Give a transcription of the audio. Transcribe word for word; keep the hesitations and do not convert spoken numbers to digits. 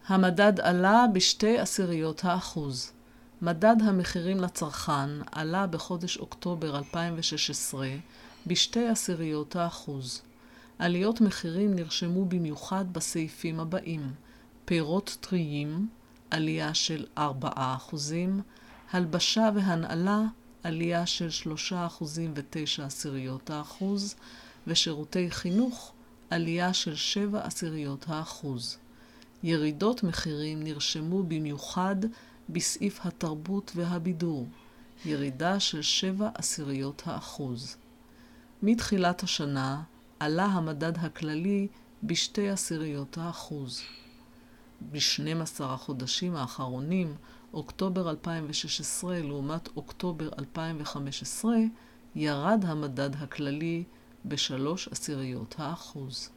המדד עלה בשתי עשיריות האחוז. מדד המחירים לצרכן עלה בחודש אוקטובר אלפיים ושש עשרה בשתי עשיריות האחוז. עליות מחירים נרשמו במיוחד בסעיפים הבאים: פירות טריים, עלייה של ארבעה אחוזים, הלבשה והנעלה, עלייה של שלושה אחוזים ותשע עשיריות האחוז, ושירותי חינוך, עלייה של שבע עשיריות האחוז. ירידות מחירים נרשמו במיוחד בסעיף התרבות והבידור, ירידה של שבע עשיריות האחוז. מתחילת השנה עלה המדד הכללי בשתי עשיריות האחוז. ב-שנים עשר החודשים האחרונים, אוקטובר אלפיים ושש עשרה לעומת אוקטובר אלפיים וחמש עשרה, ירד המדד הכללי בשלוש עשיריות האחוז.